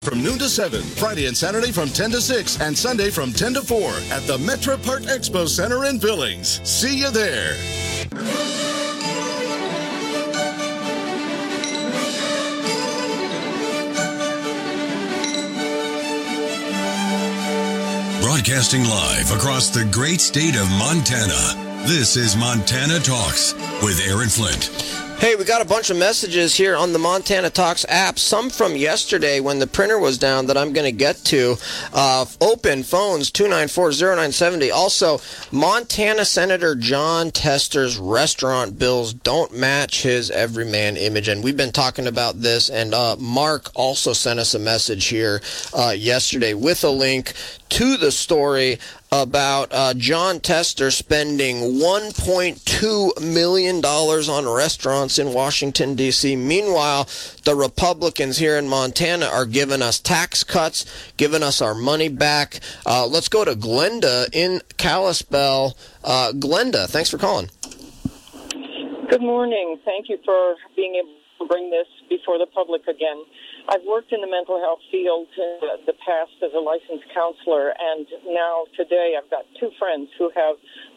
from noon to 7, Friday and Saturday from 10 to 6, and Sunday from 10 to 4 at the Metro Park Expo Center in Billings. See you there. Broadcasting live across the great state of Montana, this is Montana Talks with Aaron Flint. Hey, we got a bunch of messages here on the Montana Talks app, some from yesterday when the printer was down that I'm going to get to. Open phones, 294-0970. Also, Montana Senator Jon Tester's restaurant bills don't match his everyman image. And we've been talking about this, and Mark also sent us a message here yesterday with a link to the story about Jon Tester spending $1.2 million on restaurants in Washington, D.C. Meanwhile, the Republicans here in Montana are giving us tax cuts, giving us our money back. Let's go to Glenda in Kalispell. Glenda, thanks for calling. Good morning. Thank you for being able to bring this before the public again. I've worked in the mental health field in the past as a licensed counselor, and now today I've got two friends who have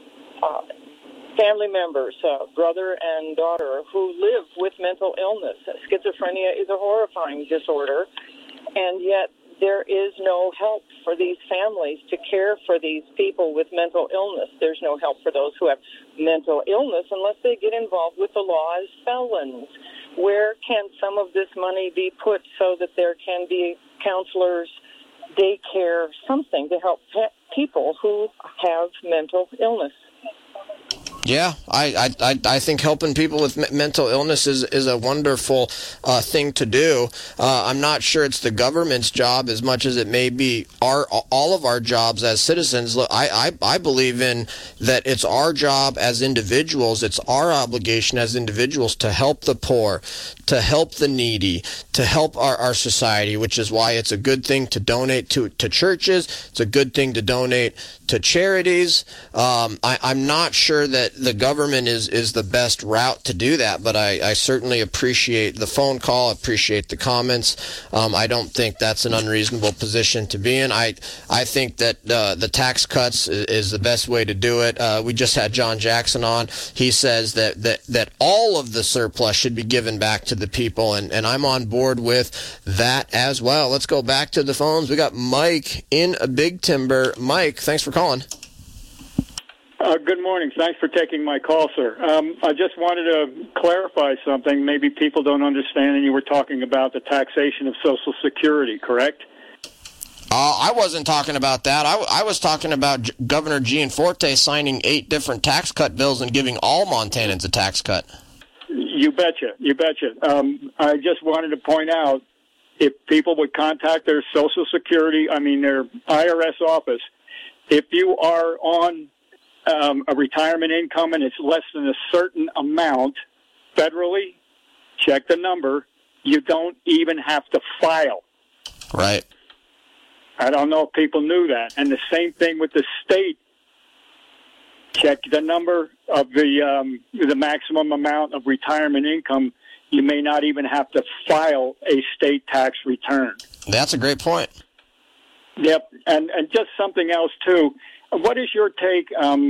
family members, brother and daughter, who live with mental illness. Schizophrenia is a horrifying disorder, and yet there is no help for these families to care for these people with mental illness. There's no help for those who have mental illness unless they get involved with the law as felons. Where can some of this money be put so that there can be counselors, daycare, something to help people who have mental illness? Yeah, I think helping people with mental illness is a wonderful thing to do. I'm not sure it's the government's job as much as it may be all of our jobs as citizens. Look, I believe in that it's our job as individuals, it's our obligation as individuals to help the poor, to help the needy, to help our society, which is why it's a good thing to donate to churches. It's a good thing to donate to charities. I'm not sure that the government is the best route to do that, but I certainly appreciate the phone call, appreciate the comments. I don't think that's an unreasonable position to be in. I think that the tax cuts is the best way to do it. We just had John Jackson on. He says that all of the surplus should be given back to the people, and I'm on board with that as well. Let's go back to the phones. We got Mike in Big Timber. Mike, thanks for calling. Good morning. Thanks for taking my call, sir. I just wanted to clarify something. Maybe people don't understand, and you were talking about the taxation of Social Security, correct? I wasn't talking about that. I was talking about Governor Gianforte signing 8 different tax cut bills and giving all Montanans a tax cut. You betcha. You betcha. I just wanted to point out, if people would contact their Social Security, their IRS office, if you are on a retirement income and it's less than a certain amount federally, check the number. You don't even have to file. Right. I don't know if people knew that. And the same thing with the state. Check the number of the maximum amount of retirement income. You may not even have to file a state tax return. That's a great point. Yep. And just something else, too. What is your take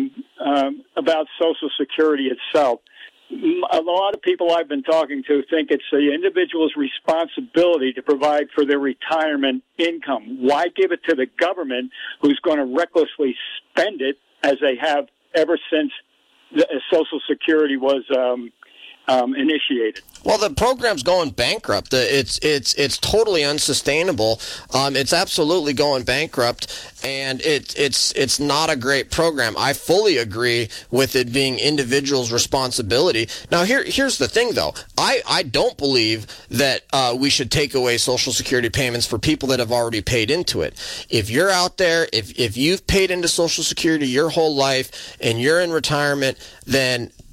about Social Security itself? A lot of people I've been talking to think it's the individual's responsibility to provide for their retirement income. Why give it to the government, who's going to recklessly spend it, as they have ever since Social Security was initiated? Well, the program's going bankrupt. It's totally unsustainable. It's absolutely going bankrupt, and it's not a great program. I fully agree with it being individuals' responsibility. Now, here's the thing, though. I don't believe that we should take away Social Security payments for people that have already paid into it. If you're out there, if you've paid into Social Security your whole life and you're in retirement, then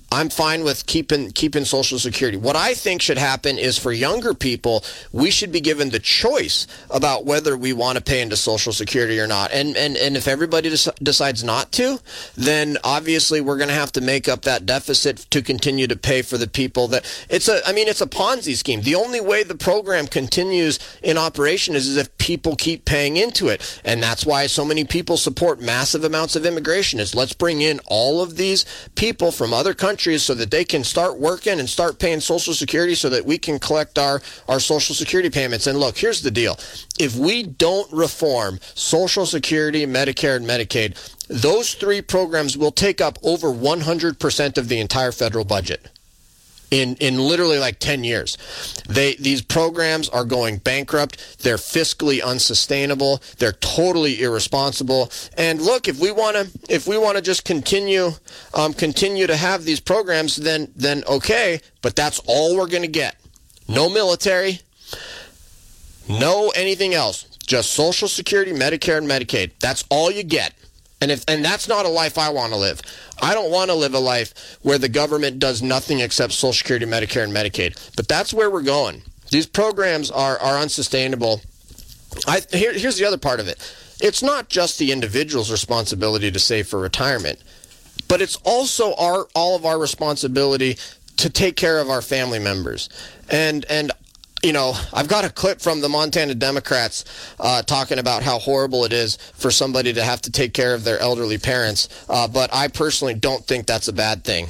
I'm fine with keeping Social Security. What I think should happen is for younger people, we should be given the choice about whether we want to pay into Social Security or not. And if everybody decides not to, then obviously we're going to have to make up that deficit to continue to pay for the people that it's a Ponzi scheme. The only way the program continues in operation is if people keep paying into it. And that's why so many people support massive amounts of immigration, is let's bring in all of these people from other countries so that they can start working and start paying Social Security so that we can collect our Social Security payments. And look, here's the deal. If we don't reform Social Security, Medicare, and Medicaid, those three programs will take up over 100% of the entire federal budget. In literally like 10 years. These programs are going bankrupt. They're fiscally unsustainable. They're totally irresponsible. And look, if we want to just continue to have these programs, then okay, but that's all we're going to get. No military, no anything else. Just Social Security, Medicare, and Medicaid. That's all you get. And that's not a life I want to live. I don't want to live a life where the government does nothing except Social Security, Medicare, and Medicaid. But that's where we're going. These programs are unsustainable. Here's the other part of it. It's not just the individual's responsibility to save for retirement, but it's also all of our responsibility to take care of our family members. And you know, I've got a clip from the Montana Democrats talking about how horrible it is for somebody to have to take care of their elderly parents. But I personally don't think that's a bad thing.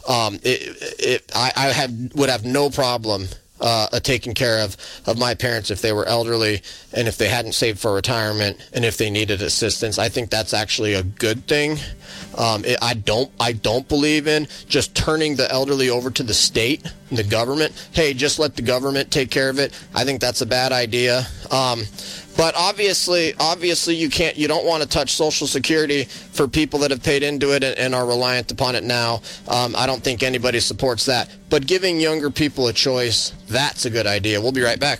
I would have no problem taking care of my parents if they were elderly and if they hadn't saved for retirement and if they needed assistance. I think that's actually a good thing. I don't believe in just turning the elderly over to the state, the government. Hey, just let the government take care of it. I think that's a bad idea. But obviously you don't want to touch Social Security for people that have paid into it and are reliant upon it now. I don't think anybody supports that. But giving younger people a choice, that's a good idea. We'll be right back.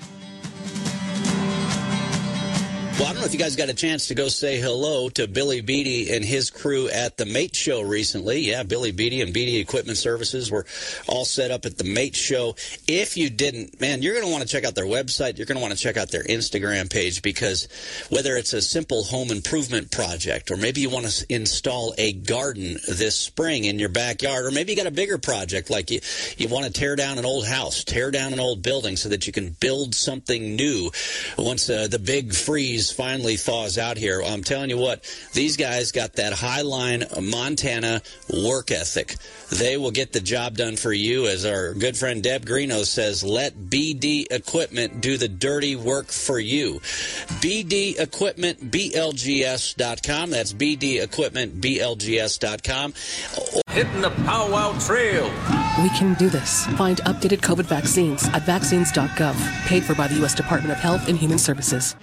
Well, I don't know if you guys got a chance to go say hello to Billy Beatty and his crew at the Mate Show recently. Yeah, Billy Beatty and Beatty Equipment Services were all set up at the Mate Show. If you didn't, man, you're going to want to check out their website. You're going to want to check out their Instagram page, because whether it's a simple home improvement project, or maybe you want to install a garden this spring in your backyard, or maybe you got a bigger project like you want to tear down an old house, tear down an old building so that you can build something new once the big freeze finally thaws out here. I'm telling you what, these guys got that Highline Montana work ethic. They will get the job done for you. As our good friend Deb Greeno says, let BD Equipment do the dirty work for you. BD Equipment, BLGS.com. That's BD Equipment, BLGS.com. Hitting the powwow trail. We can do this. Find updated COVID vaccines at vaccines.gov. Paid for by the U.S. Department of Health and Human Services.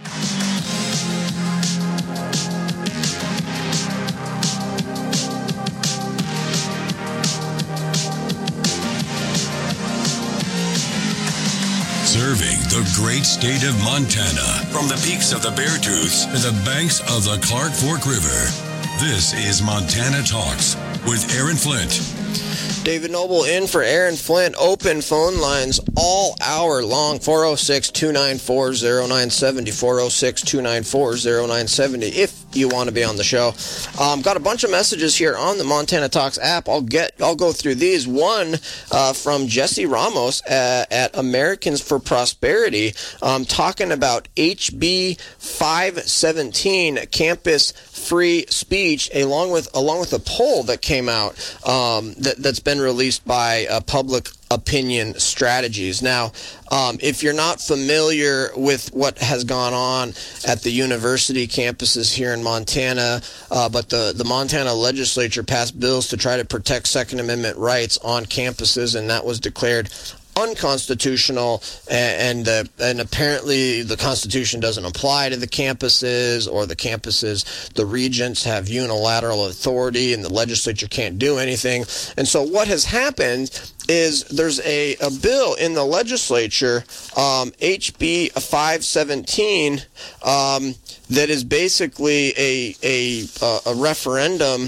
Serving the great state of Montana, from the peaks of the Beartooths to the banks of the Clark Fork River. This is Montana Talks with Aaron Flint. David Noble in for Aaron Flint. Open phone lines all hour long. 406-294-0970. 406-294-0970 if you want to be on the show. Got a bunch of messages here on the Montana Talks app. I'll go through these. One from Jesse Ramos at Americans for Prosperity, talking about HB 517, campus free speech, along with a poll that came out that's been released by Public Opinion Strategies. Now, if you're not familiar with what has gone on at the university campuses here in Montana, but the Montana legislature passed bills to try to protect Second Amendment rights on campuses, and that was declared unconstitutional, and apparently the Constitution doesn't apply to the campuses, or the regents have unilateral authority and the legislature can't do anything. And so what has happened is there's a bill in the legislature, HB 517, that is basically a referendum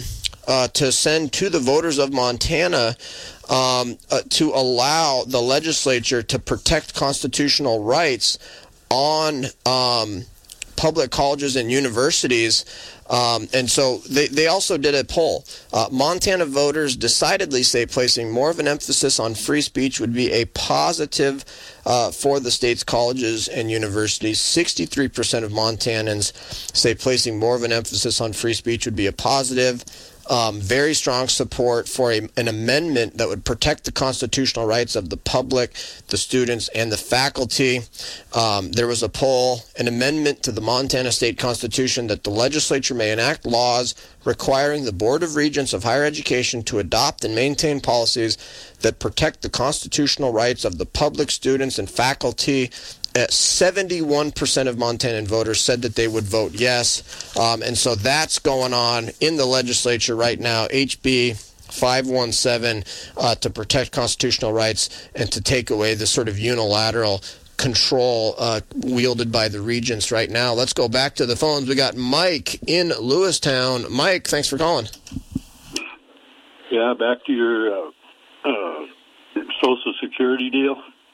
to send to the voters of Montana to allow the legislature to protect constitutional rights on public colleges and universities. And so they also did a poll. Montana voters decidedly say placing more of an emphasis on free speech would be a positive for the state's colleges and universities. 63% of Montanans say placing more of an emphasis on free speech would be a positive. Very strong support for an amendment that would protect the constitutional rights of the public, the students, and the faculty. There was a poll, an amendment to the Montana State Constitution that the legislature may enact laws requiring the Board of Regents of Higher Education to adopt and maintain policies that protect the constitutional rights of the public, students, and faculty. 71% of Montanan voters said that they would vote yes. And so that's going on in the legislature right now. HB 517 to protect constitutional rights and to take away the sort of unilateral control wielded by the regents right now. Let's go back to the phones. We got Mike in Lewistown. Mike, thanks for calling. Yeah, back to your Social Security deal.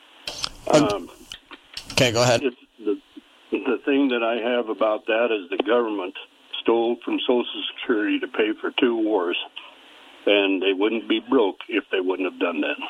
Okay, go ahead. The thing that I have about that is the government stole from Social Security to pay for 2 wars, and they wouldn't be broke if they wouldn't have done that.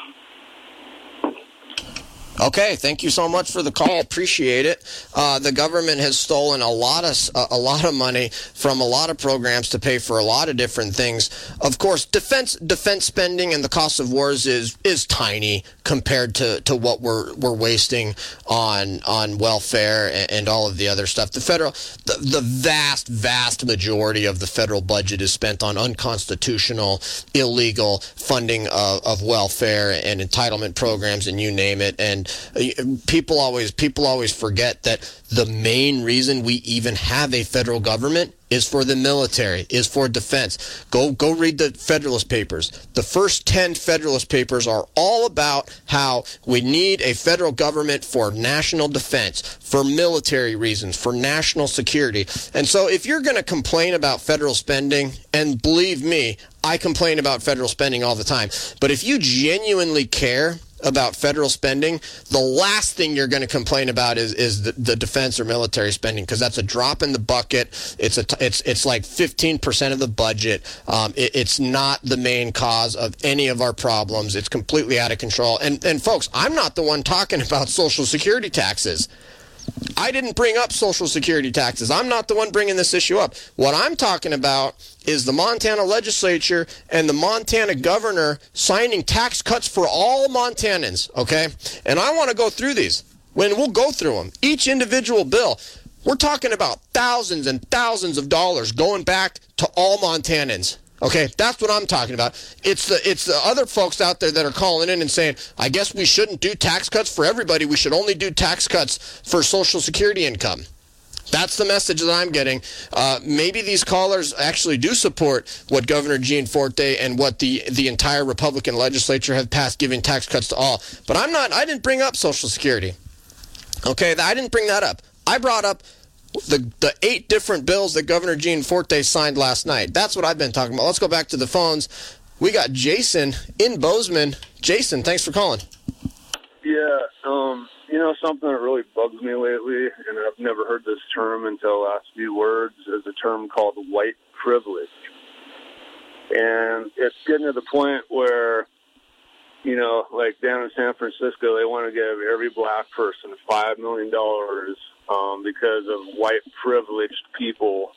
Okay, thank you so much for the call. Appreciate it. The government has stolen a lot of money from a lot of programs to pay for a lot of different things. Of course, defense spending and the cost of wars is tiny compared to what we're wasting on welfare and all of the other stuff. The vast majority of the federal budget is spent on unconstitutional, illegal funding of welfare and entitlement programs, and you name it. And people always forget that the main reason we even have a federal government is for the military, is for defense. Go read the Federalist Papers. The first 10 Federalist Papers are all about how we need a federal government for national defense, for military reasons, for national security. And so if you're going to complain about federal spending, and believe me, I complain about federal spending all the time, but if you genuinely care about federal spending, the last thing you're going to complain about is the defense or military spending, because that's a drop in the bucket. It's like 15% of the budget. It's not the main cause of any of our problems. It's completely out of control. And folks, I'm not the one talking about Social Security taxes. I didn't bring up Social Security taxes. I'm not the one bringing this issue up. What I'm talking about is the Montana legislature and the Montana governor signing tax cuts for all Montanans, okay? And I want to go through these. We'll go through them. Each individual bill, we're talking about thousands and thousands of dollars going back to all Montanans. Okay, that's what I'm talking about. It's the other folks out there that are calling in and saying, I guess we shouldn't do tax cuts for everybody. We should only do tax cuts for Social Security income. That's the message that I'm getting. Maybe these callers actually do support what Governor Gianforte and what the entire Republican legislature have passed, giving tax cuts to all. But I didn't bring up Social Security. Okay, I didn't bring that up. I brought up the 8 different bills that Governor Gianforte signed last night. That's what I've been talking about. Let's go back to the phones. We got Jason in Bozeman. Jason, thanks for calling. Yeah, something that really bugs me lately, and I've never heard this term until the last few words, is a term called white privilege. And it's getting to the point where, like down in San Francisco, they want to give every black person $5 million because of white privileged people,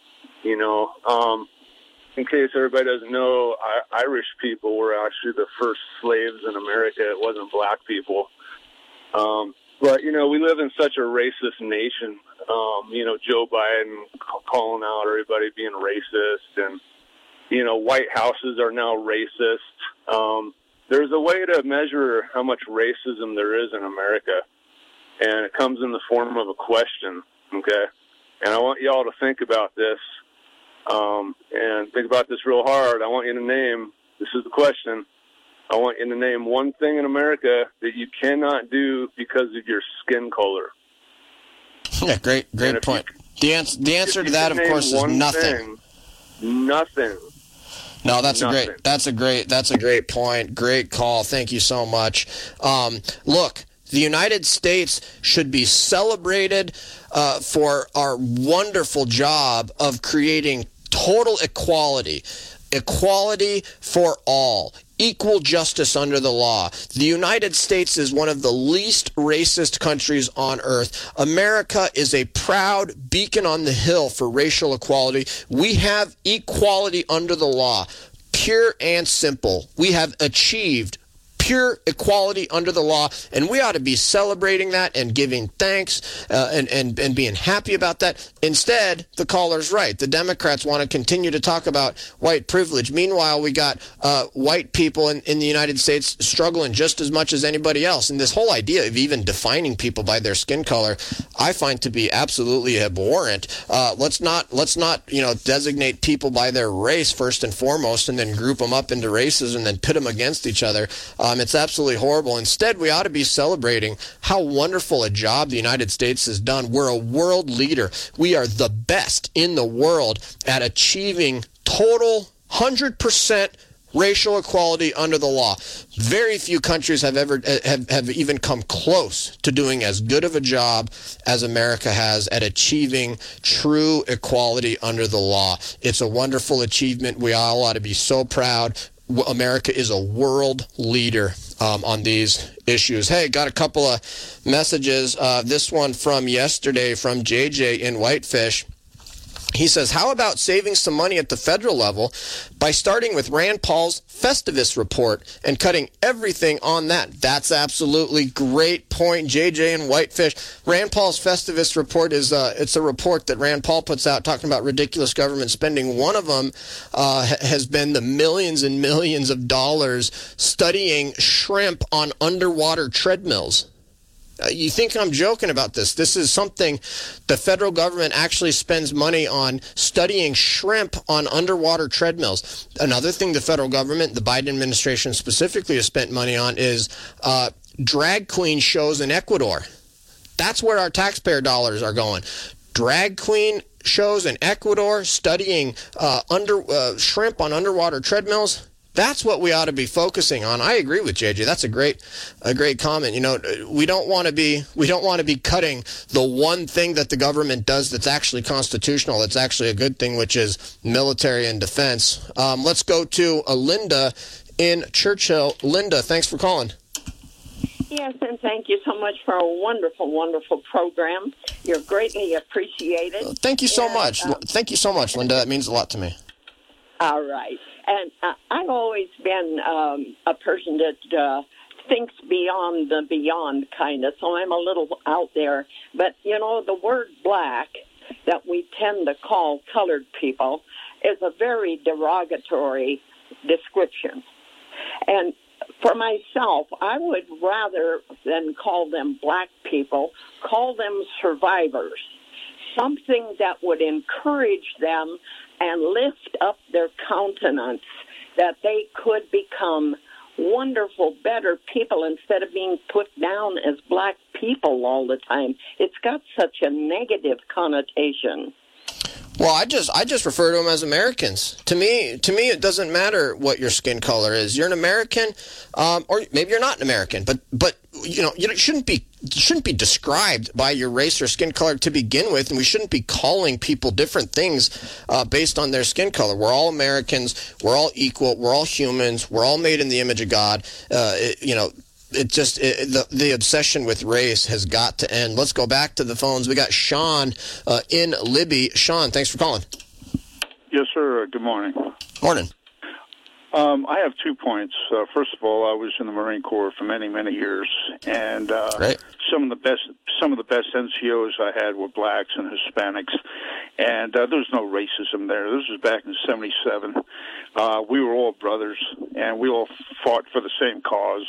In case everybody doesn't know, Irish people were actually the first slaves in America. It wasn't black people. But, we live in such a racist nation. Joe Biden calling out everybody being racist, and, white houses are now racist. There's a way to measure how much racism there is in America, and it comes in the form of a question, okay? And I want y'all to think about this, and think about this real hard. I want you to name, this is the question, I want you to name one thing in America that you cannot do because of your skin color. Yeah, great point. The answer to that, of course, is nothing. Nothing. No, that's a great point. Great call. Thank you so much. Look, the United States should be celebrated for our wonderful job of creating total equality for all. Equal justice under the law. The United States is one of the least racist countries on earth. America is a proud beacon on the hill for racial equality. We have equality under the law. Pure and simple. We have achieved pure equality under the law, and we ought to be celebrating that and giving thanks and being happy about that. Instead, the caller's right. The Democrats want to continue to talk about white privilege. Meanwhile, we got white people in the United States struggling just as much as anybody else. And this whole idea of even defining people by their skin color, I find to be absolutely abhorrent. Let's not designate people by their race first and foremost, and then group them up into races and then pit them against each other. It's absolutely horrible. Instead, we ought to be celebrating how wonderful a job the United States has done. We're a world leader. We are the best in the world at achieving total 100% racial equality under the law. Very few countries have even come close to doing as good of a job as America has at achieving true equality under the law. It's a wonderful achievement. We all ought to be so proud. America is a world leader on these issues. Hey, got a couple of messages. This one from yesterday from JJ in Whitefish. He says, how about saving some money at the federal level by starting with Rand Paul's Festivus report and cutting everything on that? That's absolutely great point, JJ and Whitefish. Rand Paul's Festivus report is it's a report that Rand Paul puts out talking about ridiculous government spending. One of them has been the millions and millions of dollars studying shrimp on underwater treadmills. You think I'm joking about this? This is something the federal government actually spends money on, studying shrimp on underwater treadmills. Another thing the federal government, the Biden administration specifically, has spent money on is drag queen shows in Ecuador. That's where our taxpayer dollars are going. Drag queen shows in Ecuador, studying shrimp on underwater treadmills. That's what we ought to be focusing on. I agree with JJ. That's a great comment. You know, we don't want to be cutting the one thing that the government does that's actually constitutional, that's actually a good thing, which is military and defense. Let's go to Linda in Churchill. Linda, thanks for calling. Yes, and thank you so much for a wonderful, wonderful program. You're greatly appreciated. Thank you so much. Thank you so much, Linda. That means a lot to me. All right. And I've always been a person that thinks beyond the beyond kind of, so I'm a little out there. But, you know, the word black that we tend to call colored people is a very derogatory description. And for myself, I would rather than call them black people, call them survivors, something that would encourage them and lift up their countenance, that they could become wonderful, better people instead of being put down as black people all the time. It's got such a negative connotation. Well, I just refer to them as Americans. To me, it doesn't matter what your skin color is. You're an American, or maybe you're not an American, but you know, you shouldn't be described by your race or skin color to begin with, and we shouldn't be calling people different things based on their skin color. We're all Americans. We're all equal. We're all humans. We're all made in the image of God. The obsession with race has got to end. Let's go back to the phones. We got Sean in Libby. Sean, thanks for calling. Yes, sir. Good morning. Morning. I have 2 points. First of all, I was in the Marine Corps for many, many years, and some of the best NCOs I had were blacks and Hispanics, and there was no racism there. This was back in '77. We were all brothers, and we all fought for the same cause.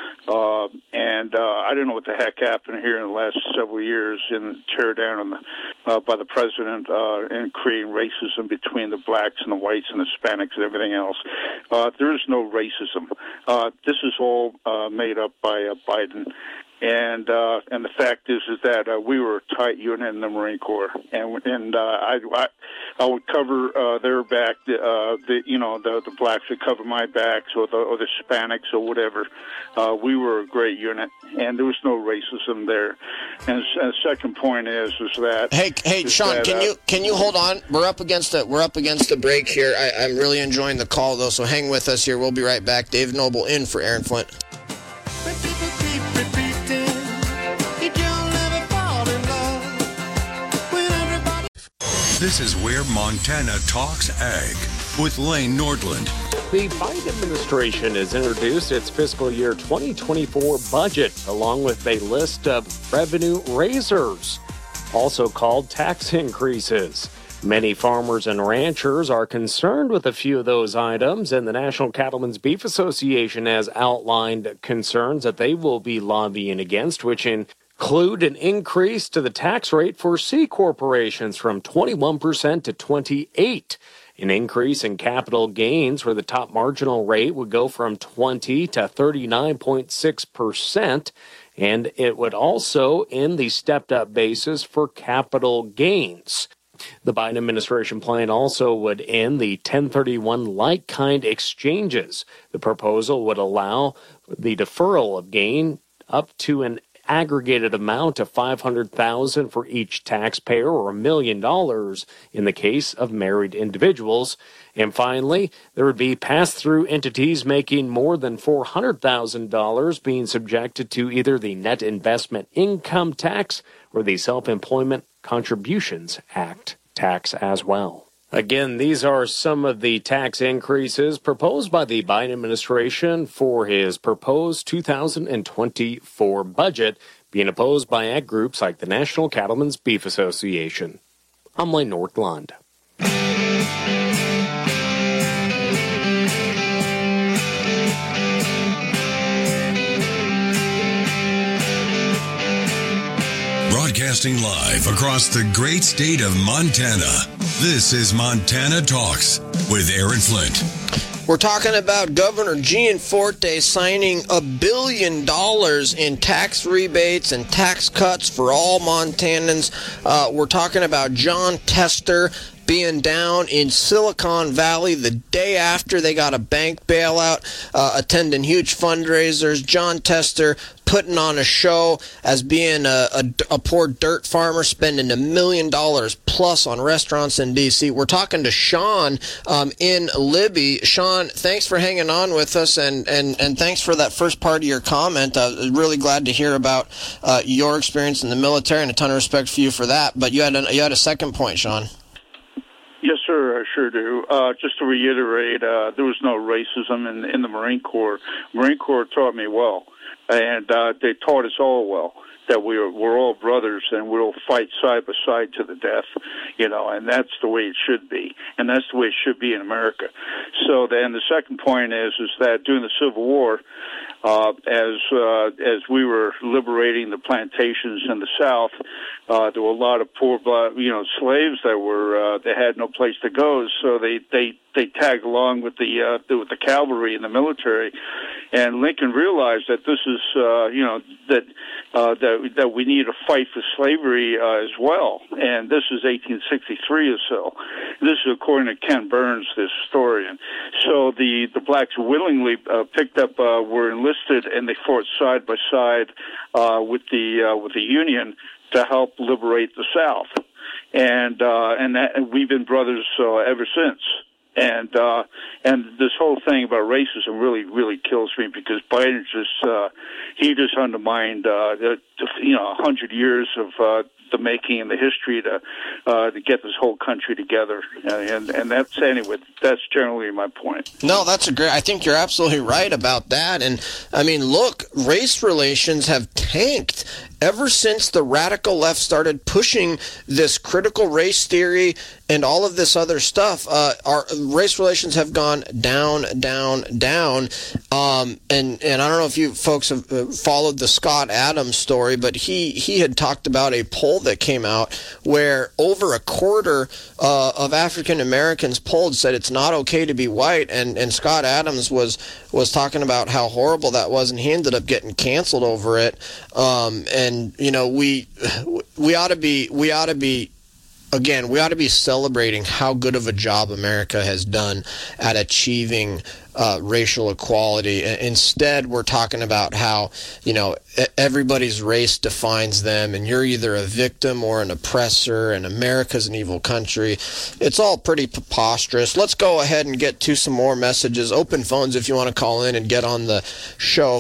I don't know what the heck happened here in the last several years in tear down by the president in creating racism between the blacks and the whites and Hispanics and everything else. There is no racism. This is all made up by Biden. And the fact is that we were a tight unit in the Marine Corps, and I would cover their back. The blacks would cover my back, or the Hispanics or whatever. We were a great unit, and there was no racism there. And the second point is that Sean, can you hold on? We're up against the break here. I'm really enjoying the call though, so hang with us here. We'll be right back. Dave Noble in for Aaron Flint. This is where Montana talks ag with Lane Nordland. The Biden administration has introduced its fiscal year 2024 budget, along with a list of revenue raisers, also called tax increases. Many farmers and ranchers are concerned with a few of those items, and the National Cattlemen's Beef Association has outlined concerns that they will be lobbying against, which include an increase to the tax rate for C corporations from 21% to 28%. An increase in capital gains where the top marginal rate would go from 20 to 39.6%, and it would also end the stepped-up basis for capital gains. The Biden administration plan also would end the 1031 like-kind exchanges. The proposal would allow the deferral of gain up to an aggregated amount of $500,000 for each taxpayer, or $1 million in the case of married individuals. And finally, there would be pass-through entities making more than $400,000 being subjected to either the net investment income tax or the Self-Employment Contributions Act tax as well. Again, these are some of the tax increases proposed by the Biden administration for his proposed 2024 budget, being opposed by ag groups like the National Cattlemen's Beef Association. I'm Lane Nordland. Broadcasting live across the great state of Montana. This is Montana Talks with Aaron Flint. We're talking about Governor Gianforte signing $1 billion in tax rebates and tax cuts for all Montanans. We're talking about Jon Tester being down in Silicon Valley the day after they got a bank bailout, attending huge fundraisers. Jon Tester putting on a show as being a poor dirt farmer, spending $1 million plus on restaurants in D.C. We're talking to Sean in Libby. Sean, thanks for hanging on with us, and thanks for that first part of your comment. Really glad to hear about your experience in the military, and a ton of respect for you for that. But you had a second point, Sean. Yes, sir, I sure do. Just to reiterate, there was no racism in the Marine Corps. Marine Corps taught me well, and they taught us all well, that we're all brothers and we'll fight side by side to the death, and that's the way it should be, and that's the way it should be in America. So then the second point is that during the Civil War, as we were liberating the plantations in the South, there were a lot of poor, slaves that they had no place to go, so they tagged along with the cavalry and the military. And Lincoln realized that this is, that we need to fight for slavery as well. And this is 1863 or so. This is according to Ken Burns, this historian. So the blacks willingly picked up, were enlisted, and they fought side by side with the Union to help liberate the South. And we've been brothers ever since. And this whole thing about racism really kills me, because Biden just undermined 100 years of the making and the history to get this whole country together, and that's generally my point. No, I think you're absolutely right about that. And I mean, look, race relations have tanked ever since the radical left started pushing this critical race theory and all of this other stuff. Our race relations have gone down, down, down. And I don't know if you folks have followed the Scott Adams story, but he had talked about a poll that came out where over a quarter of African Americans polled said it's not okay to be white, and Scott Adams was talking about how horrible that was, and he ended up getting canceled over it. And we ought to be again, we ought to be celebrating how good of a job America has done at achieving racial equality. Instead, we're talking about how, everybody's race defines them, and you're either a victim or an oppressor, and America's an evil country. It's all pretty preposterous. Let's go ahead and get to some more messages. Open phones if you want to call in and get on the show,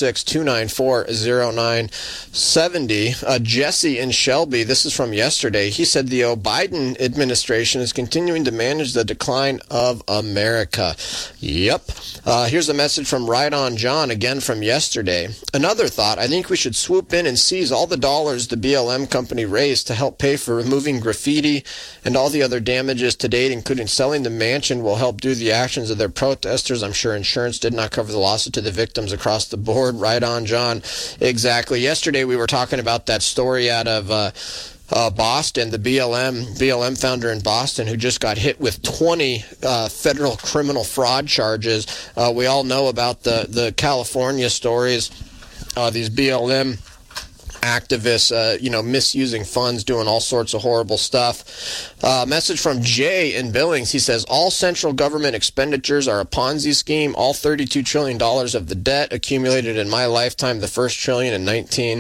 406-294-0970. Jesse in Shelby, this is from yesterday. He said the Biden administration is continuing to manage the decline of America. Yep. Here's a message from Right On John, again from yesterday. Another thought, I think we should swoop in and seize all the dollars the BLM company raised to help pay for removing graffiti and all the other damages to date, including selling the mansion, will help do the actions of their protesters. I'm sure insurance did not cover the losses to the victims across the board. Right On John. Exactly. Yesterday we were talking about that story out of Boston, the BLM founder in Boston, who just got hit with 20 federal criminal fraud charges. We all know about the California stories, these BLM activists, misusing funds, doing all sorts of horrible stuff. Message from Jay in Billings. He says, all central government expenditures are a Ponzi scheme. All $32 trillion of the debt accumulated in my lifetime, the first trillion in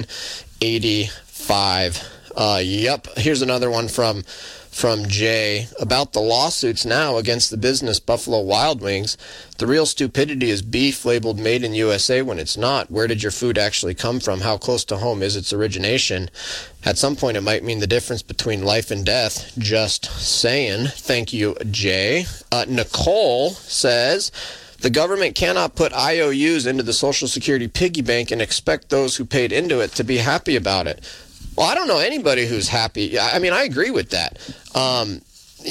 1985. Yep. Here's another one from Jay about the lawsuits now against the business Buffalo Wild Wings. The real stupidity is beef labeled made in USA when it's not. Where did your food actually come from? How close to home is its origination? At some point, it might mean the difference between life and death. Just saying. Thank you, Jay. Nicole says, the government cannot put IOUs into the Social Security piggy bank and expect those who paid into it to be happy about it. Well, I don't know anybody who's happy. I mean, I agree with that. I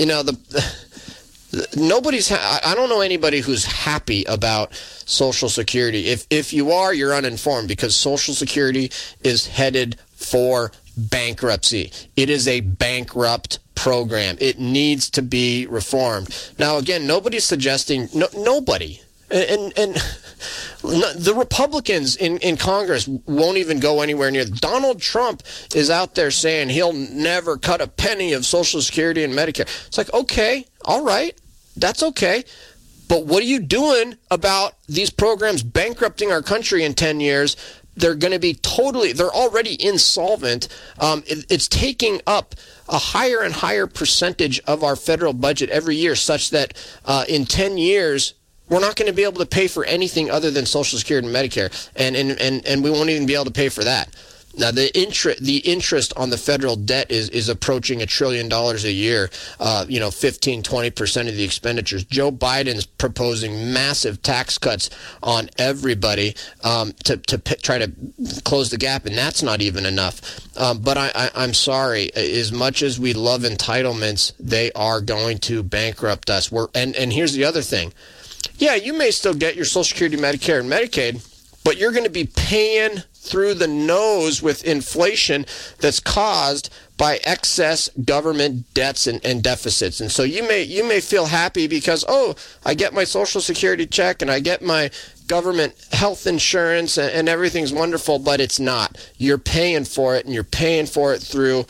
don't know anybody who's happy about Social Security. If you are, you're uninformed, because Social Security is headed for bankruptcy. It is a bankrupt program. It needs to be reformed. Now, again, nobody's suggesting, nobody. And the Republicans in Congress won't even go anywhere near. Donald Trump is out there saying he'll never cut a penny of Social Security and Medicare. It's like, okay, all right, that's okay. But what are you doing about these programs bankrupting our country in 10 years? They're going to be they're already insolvent. It's taking up a higher and higher percentage of our federal budget every year, such that in 10 years, we're not going to be able to pay for anything other than Social Security and Medicare, and we won't even be able to pay for that. Now, the interest on the federal debt is approaching $1 trillion a year, 15-20% of the expenditures. Joe Biden's proposing massive tax cuts on everybody to try to close the gap, and that's not even enough. But I'm sorry, as much as we love entitlements, they are going to bankrupt us. And here's the other thing. Yeah, you may still get your Social Security, Medicare, and Medicaid, but you're going to be paying through the nose with inflation that's caused by excess government debts and deficits. And so you may feel happy because, I get my Social Security check and I get my government health insurance and everything's wonderful, but it's not. You're paying for it, and you're paying for it through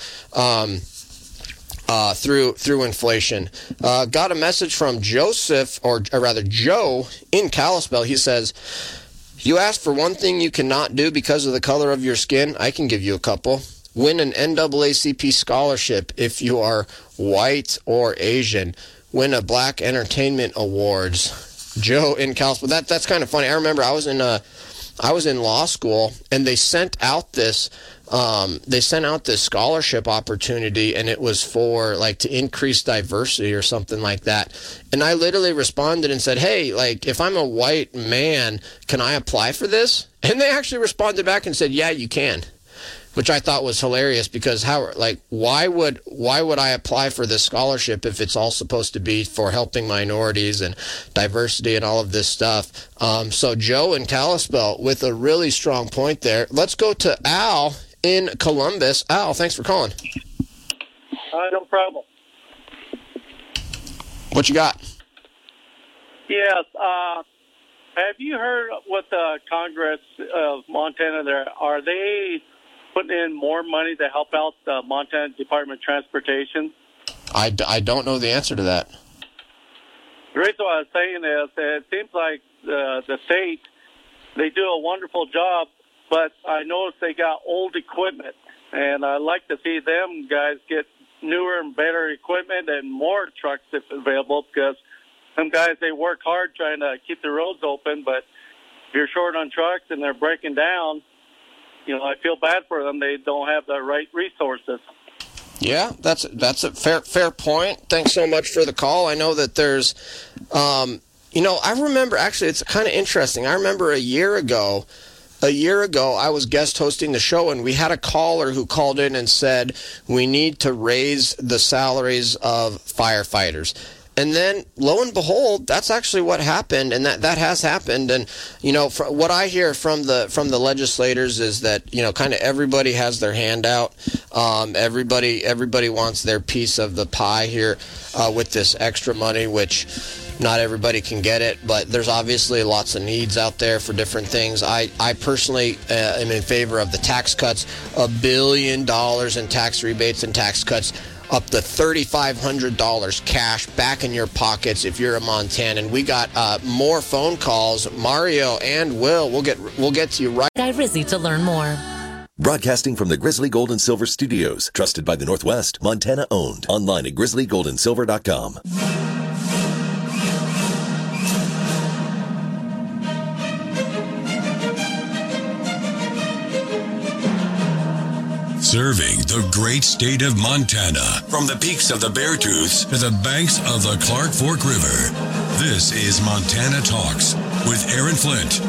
inflation. Got a message from Joseph, or rather Joe in Kalispell. He says, you asked for one thing you cannot do because of the color of your skin. I can give you a couple. Win an NAACP scholarship if you are white or Asian. Win a Black Entertainment Awards. Joe in Kalispell. That's kind of funny. I remember I was in law school, and they sent out this scholarship opportunity, and it was for to increase diversity or something like that. And I literally responded and said, hey, if I'm a white man, can I apply for this? And they actually responded back and said, yeah, you can. Which I thought was hilarious, because why would I apply for this scholarship if it's all supposed to be for helping minorities and diversity and all of this stuff? So Joe in Kalispell with a really strong point there. Let's go to Al in Columbus. Al, thanks for calling. No problem. What you got? Yes. Have you heard what the Congress of Montana there? Are they putting in more money to help out the Montana Department of Transportation I don't know the answer to that. The reason why I was saying is that it seems like the state, they do a wonderful job, but I noticed they got old equipment, and I like to see them guys get newer and better equipment and more trucks if available, because some guys, they work hard trying to keep the roads open, but if you're short on trucks and they're breaking down, I feel bad for them. They don't have the right resources. Yeah, that's a fair point. Thanks so much for the call. I know that there's, I remember, actually, it's kind of interesting. I remember a year ago, I was guest hosting the show, and we had a caller who called in and said, we need to raise the salaries of firefighters. And then, lo and behold, that's actually what happened, and that has happened. And what I hear from the legislators is that kind of everybody has their hand out. Everybody wants their piece of the pie here with this extra money, which not everybody can get it. But there's obviously lots of needs out there for different things. I personally am in favor of the tax cuts, $1 billion in tax rebates and tax cuts, up to $3,500 cash back in your pockets if you're a Montanan. We got more phone calls. Mario and Will, we'll get to you right. Guy Rizzi to learn more. Broadcasting from the Grizzly Gold and Silver Studios, trusted by the Northwest, Montana owned. Online at grizzlygoldandsilver.com. Serving the great state of Montana, from the peaks of the Beartooths to the banks of the Clark Fork River. This is Montana Talks with Aaron Flint.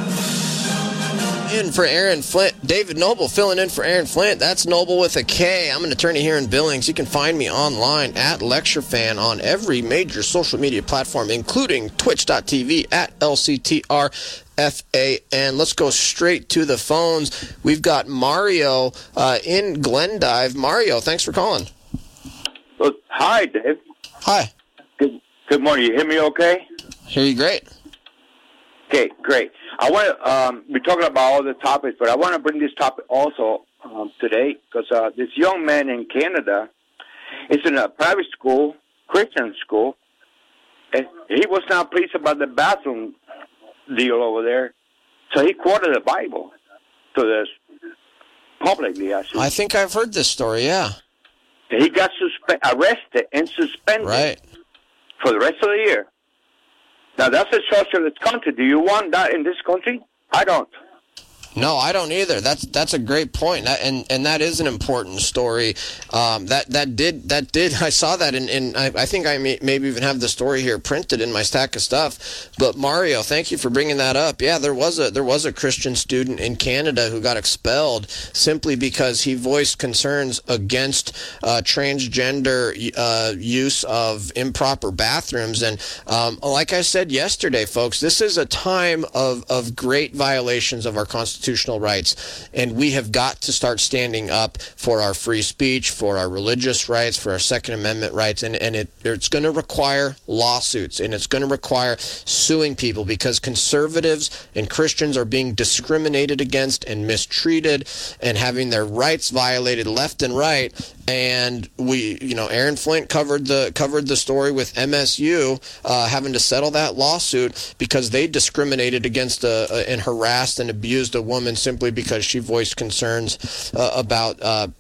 In for Aaron Flint, David Noble filling in for Aaron Flint. That's Noble with a K. I'm an attorney here in Billings. You can find me online at LectureFan on every major social media platform, including twitch.tv at LCTRFAN. Let's go straight to the phones. We've got Mario in Glendive. Mario, thanks for calling. Well, hi, Dave. Hi. Good morning. You hear me okay? Hear you great. Okay, great. I want to, we're talking about all the topics, but I want to bring this topic also today because this young man in Canada is in a private school, Christian school, and he was not pleased about the bathroom deal over there, so he quoted the Bible to this publicly, actually. I think I've heard this story, yeah. He got arrested and suspended for the rest of the year. Now, that's a socialist country. Do you want that in this country? I don't. No, I don't either. That's a great point, and that is an important story. That did. I saw that, and I think I maybe even have the story here printed in my stack of stuff. But Mario, thank you for bringing that up. Yeah, there was a Christian student in Canada who got expelled simply because he voiced concerns against transgender use of improper bathrooms. And like I said yesterday, folks, this is a time of great violations of our constitutional rights, and we have got to start standing up for our free speech, for our religious rights, for our Second Amendment rights, and it's going to require lawsuits, and it's going to require suing people because conservatives and Christians are being discriminated against and mistreated and having their rights violated left and right. And Aaron Flint covered the story with MSU having to settle that lawsuit because they discriminated against and harassed and abused a woman simply because she voiced concerns about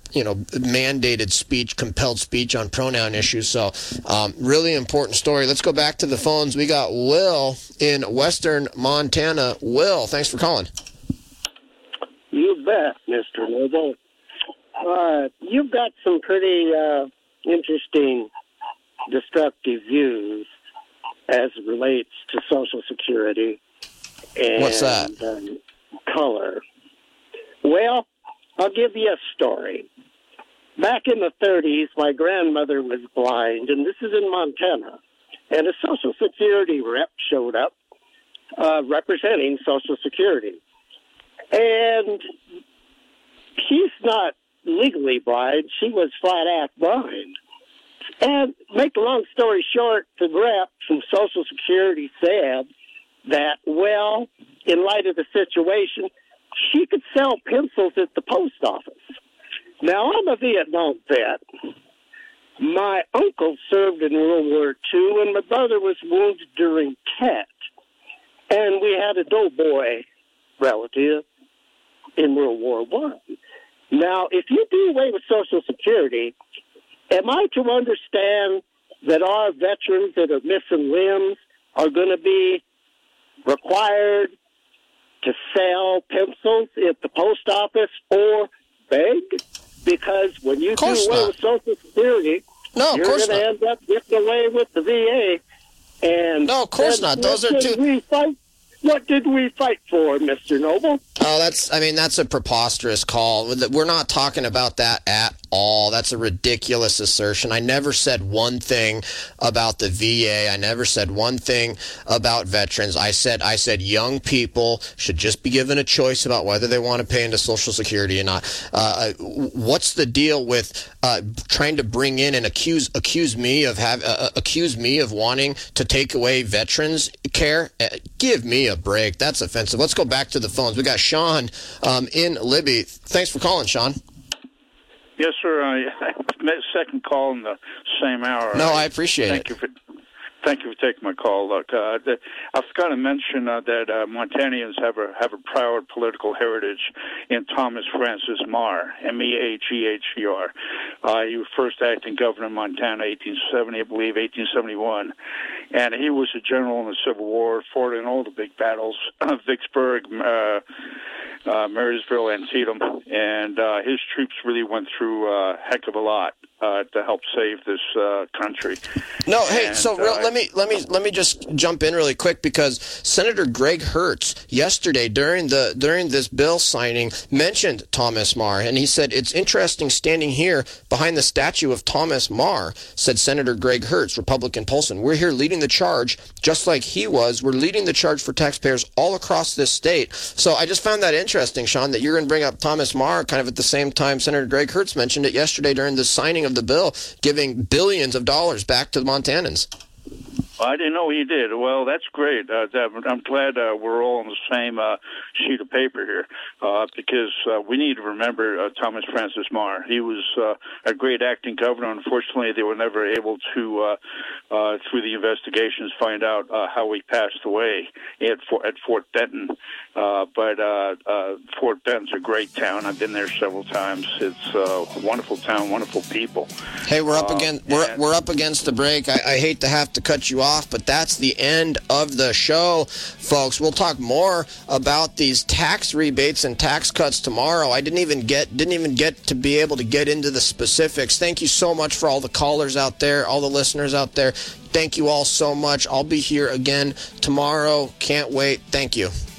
mandated speech, compelled speech on pronoun issues. So really important story. Let's go back to the phones. We got Will in Western Montana. Will, thanks for calling. You bet, Mr. Noble. You've got some pretty interesting, destructive views as it relates to Social Security and what's that? Color. Well, I'll give you a story. Back in the 30s, my grandmother was blind, and this is in Montana, and a Social Security rep showed up representing Social Security. And she's not legally blind. She was flat-out blind. And make a long story short, the rep from Social Security said that, well, in light of the situation, she could sell pencils at the post office. Now, I'm a Vietnam vet, my uncle served in World War II, and my brother was wounded during Tet. And we had a doughboy relative in World War I. Now, if you do away with Social Security, am I to understand that our veterans that are missing limbs are going to be required to sell pencils at the post office or beg? Because when you do away with Social Security, you're going to end up getting away with the VA. And no, of course not. Those are two. What did we fight for, Mr. Noble? Oh, that's a preposterous call. We're not talking about that at all. That's a ridiculous assertion. I never said one thing about the VA. I never said one thing about veterans. I said young people should just be given a choice about whether they want to pay into Social Security or not. What's the deal with trying to bring in and accuse me of wanting to take away veterans care? Give me a break. That's offensive. Let's go back to the phones. We got Sean in Libby. Thanks for calling, Sean. Yes, sir. I second call in the same hour. No, I appreciate it. Thank you for taking my call. Look, I forgot to mention that Montanians have a proud political heritage in Thomas Francis Meagher, M-E-A-G-H-E-R. He was first acting governor of Montana, 1870, I believe, 1871. And he was a general in the Civil War, fought in all the big battles, Vicksburg, Marysville, Antietam. And his troops really went through a heck of a lot to help save this country. No, hey, let me just jump in really quick, because Senator Greg Hertz yesterday during this bill signing mentioned Thomas Meagher, and he said it's interesting standing here behind the statue of Thomas Meagher, said Senator Greg Hertz, Republican Polson. We're here leading the charge just like he was. We're leading the charge for taxpayers all across this state. So I just found that interesting, Sean, that you're going to bring up Thomas Meagher kind of at the same time Senator Greg Hertz mentioned it yesterday during the signing of the bill, giving billions of dollars back to the Montanans. I didn't know he did. Well, that's great. I'm glad we're all on the same sheet of paper here, because we need to remember Thomas Francis Meagher. He was a great acting governor. Unfortunately, they were never able to, through the investigations, find out how he passed away at Fort Benton. But Fort Benton's a great town. I've been there several times. It's a wonderful town, wonderful people. Hey, we're up against the break. I hate to have to cut you off, but that's the end of the show, folks. We'll talk more about these tax rebates and tax cuts tomorrow. I didn't even get to be able to get into the specifics. Thank you so much for all the callers out there, all the listeners out there. Thank you all so much. I'll be here again tomorrow. Can't wait. Thank you.